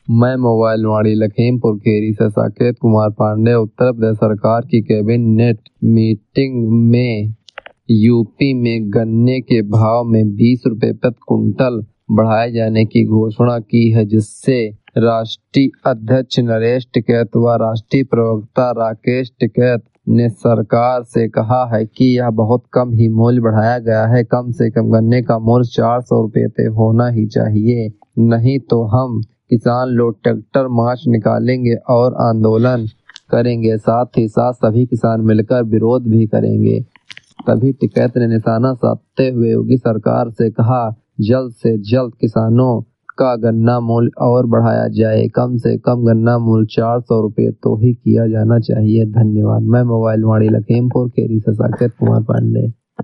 मैं मोबाइल वाणी लखीमपुर खीरी से साकेत कुमार पांडे। उत्तर प्रदेश सरकार की कैबिनेट मीटिंग में यूपी में गन्ने के भाव में 20 रुपए प्रति क्विंटल बढ़ाए जाने की घोषणा की है, जिससे राष्ट्रीय अध्यक्ष नरेश टिकैत व राष्ट्रीय प्रवक्ता राकेश टिकैत ने सरकार से कहा है कि यह बहुत कम ही मूल्य बढ़ाया गया है। कम से कम गन्ने का मूल्य 400 रुपये तय होना ही चाहिए, नहीं तो हम किसान लोग ट्रैक्टर मार्च निकालेंगे और आंदोलन करेंगे। साथ ही साथ सभी किसान मिलकर विरोध भी करेंगे। तभी टिकैत ने निशाना साधते हुए योगी सरकार से कहा, जल्द से जल्द किसानों का गन्ना मूल्य और बढ़ाया जाए। कम से कम गन्ना मूल्य 400 रुपये तो ही किया जाना चाहिए। धन्यवाद। मैं मोबाइल वाणी लखीमपुर खीरी से साकेत कुमार पांडे।